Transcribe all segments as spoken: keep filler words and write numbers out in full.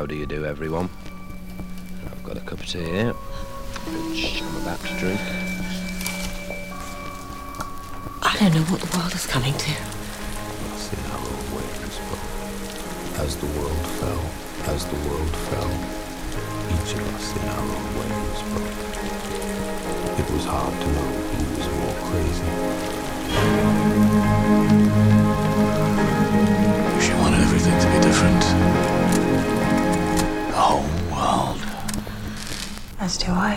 How do you do, everyone? I've got a cup of tea here, which I'm about to drink. I don't know what the world is coming to. Us in our own ways, but as the world fell, as the world fell, each of us in our own ways, but it was hard to know who was more crazy. She wanted everything to be different. The whole world. As do I.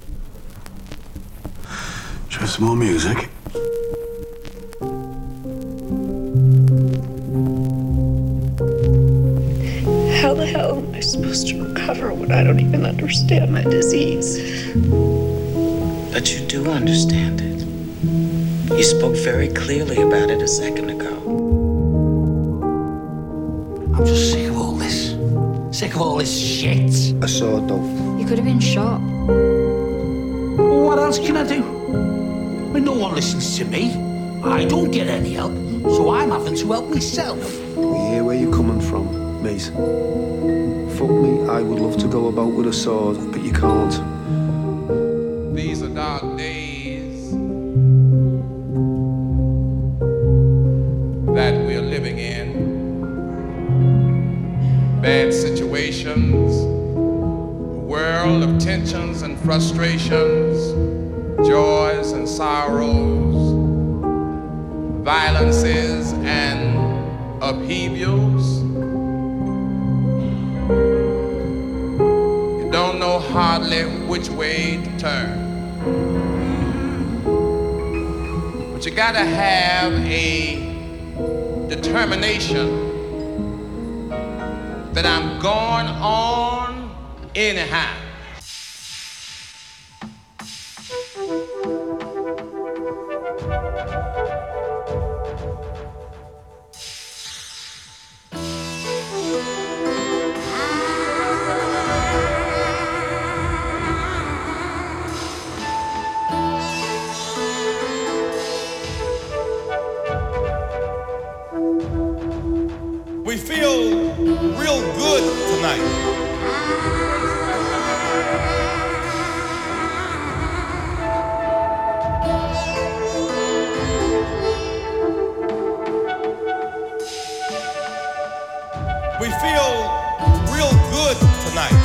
Should we have some more music? How the hell am I supposed to recover when I don't even understand my disease? But you do understand it. You spoke very clearly about it a second ago. I'm just sick of all this. Sick of all this shit. A sword, though. You could have been shot. What else can I do? I mean, no one listens to me. I don't get any help, so I'm having to help myself. We hear where you're coming from, mate. Fuck me, I would love to go about with a sword, but you can't. These are dark days that we are living in. Bad situations, a world of tensions and frustrations, joys and sorrows, violences and upheavals. You don't know hardly which way to turn. But you gotta have a determination that I'm going on anyhow. We feel real good tonight. We feel real good tonight.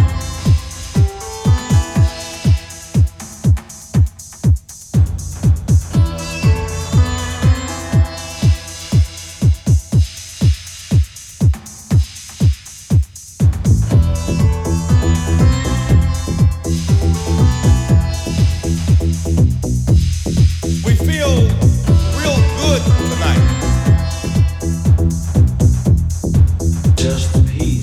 We feel real good tonight. Just peace.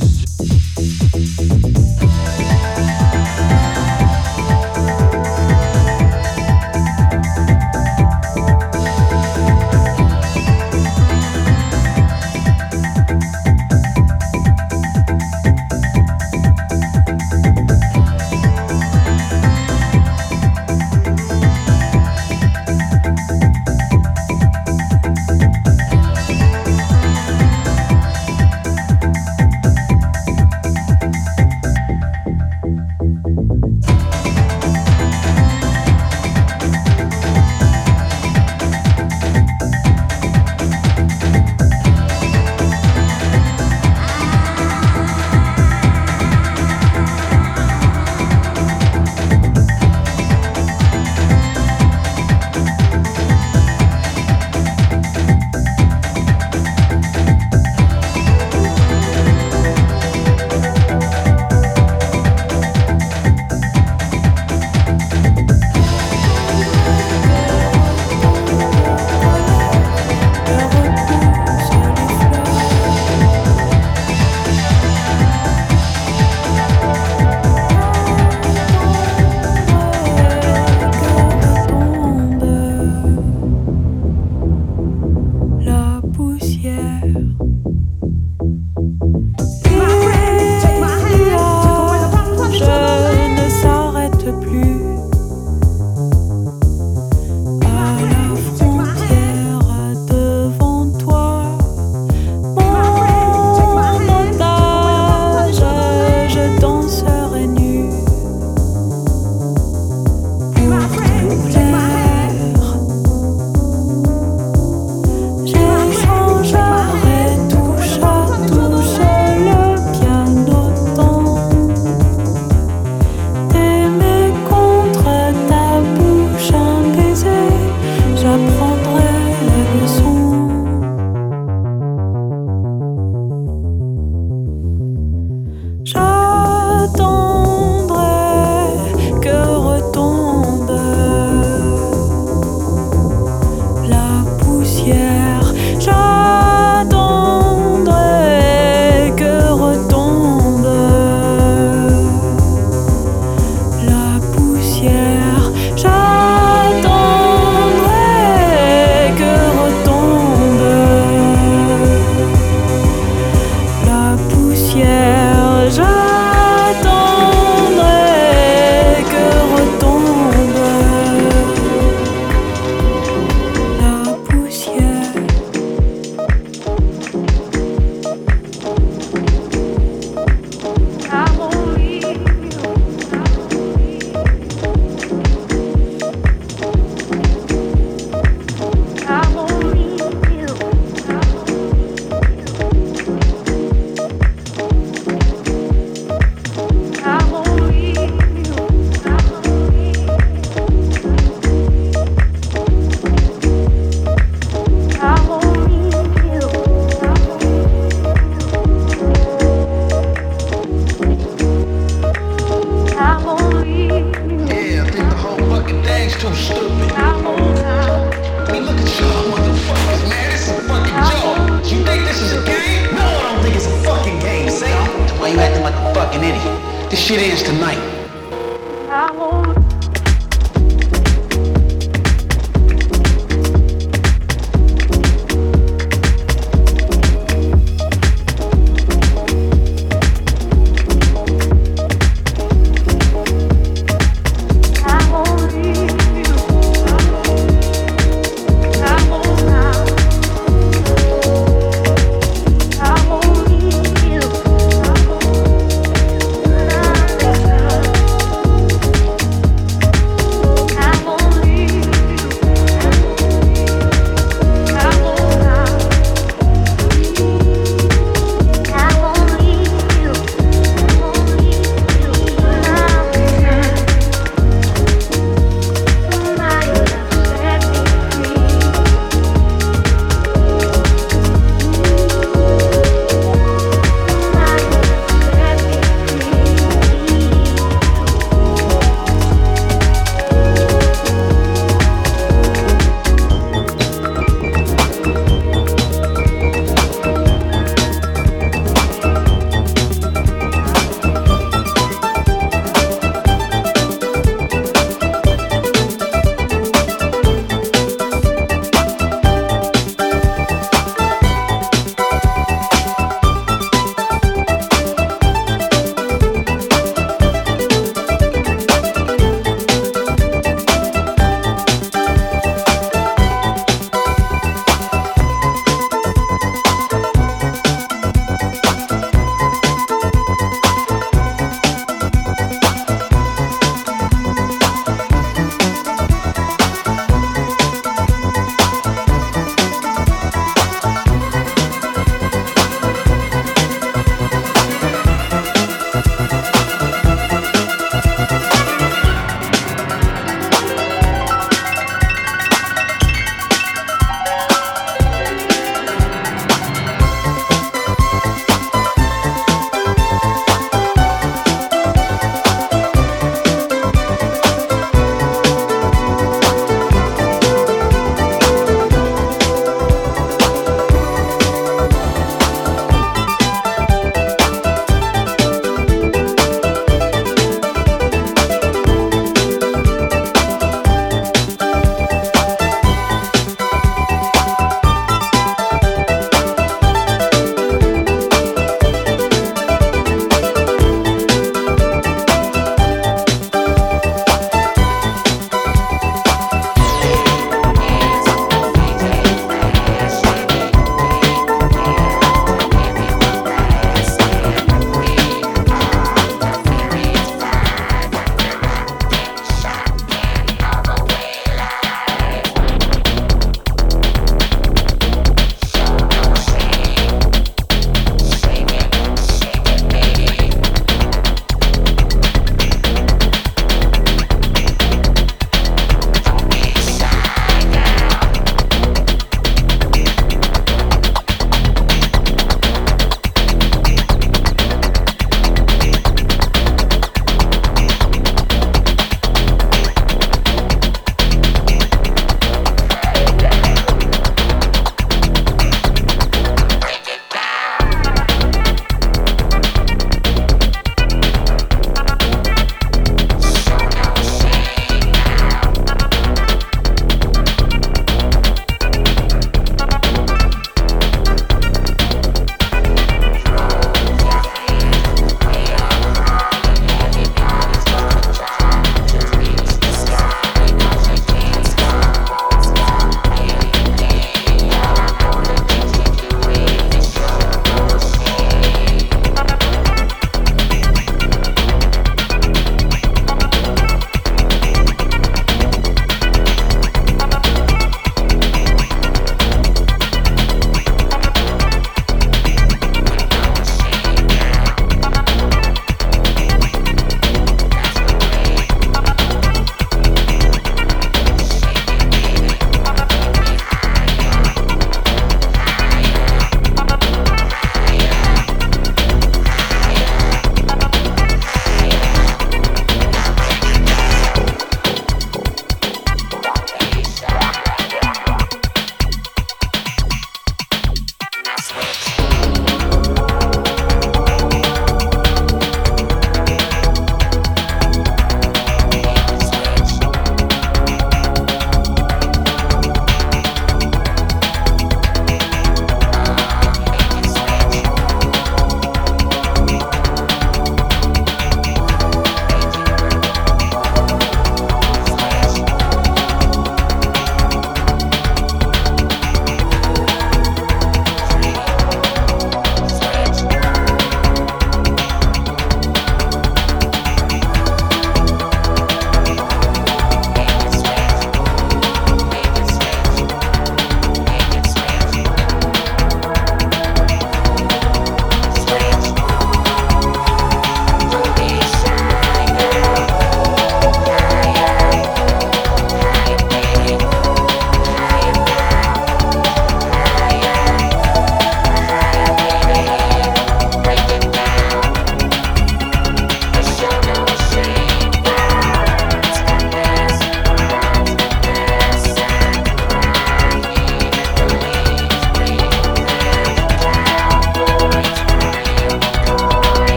like a fucking idiot. This shit ends tonight. I won't.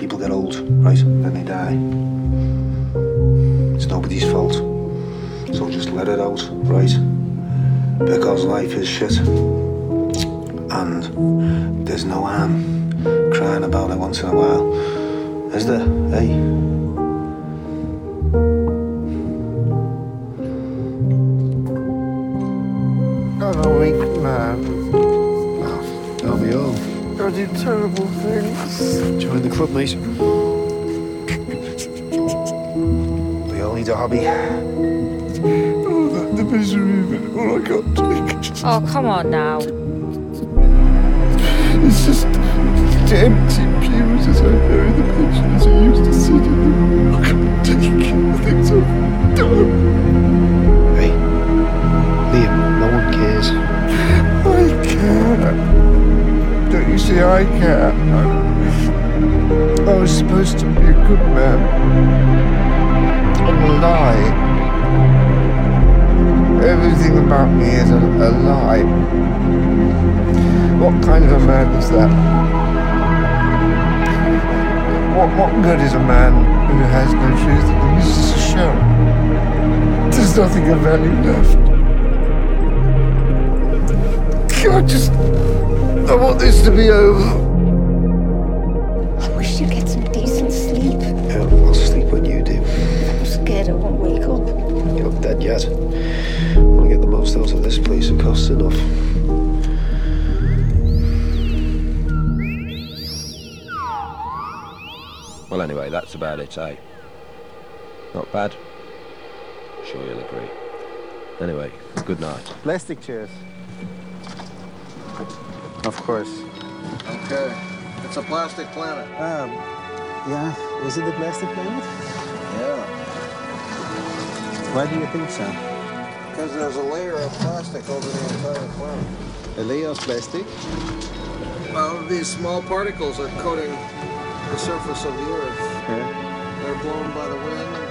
people get old, right? Then they die. It's nobody's fault. So just let it out, right? Because life is shit. And there's no harm crying about it once in a while. Is there? Hey? I'm a weak man. Well, that'll be all. I do terrible things. Join the club, mate. We all need a hobby. Oh, the, the misery of it all, I can't take it. Oh, come on now. It's just the empty pews as I bury the pensioners who used to sit in them. I can't take the things I've done. Hey, Liam, no one cares. I care. Don't you see, I care. I was supposed to be a good man. I'm a lie. Everything about me is a, a lie. What kind of a man is that? What, what good is a man who has no truth and uses a shell? There's nothing of value left. I just... I want this to be over. I wish you'd get some decent sleep. Yeah, I'll sleep when you do. I'm scared I won't wake up. You're not dead yet. I want to get the most out of this place. It costs enough. Well, anyway, that's about it, eh? Not bad? Sure you'll agree. Anyway, good night. Plastic chairs. Of course. Okay. It's a plastic planet. Um, yeah. Is it a plastic planet? Yeah. Why do you think so? Because there's a layer of plastic over the entire planet. A layer of plastic? Well, these small particles are coating the surface of the Earth. Yeah. They're blown by the wind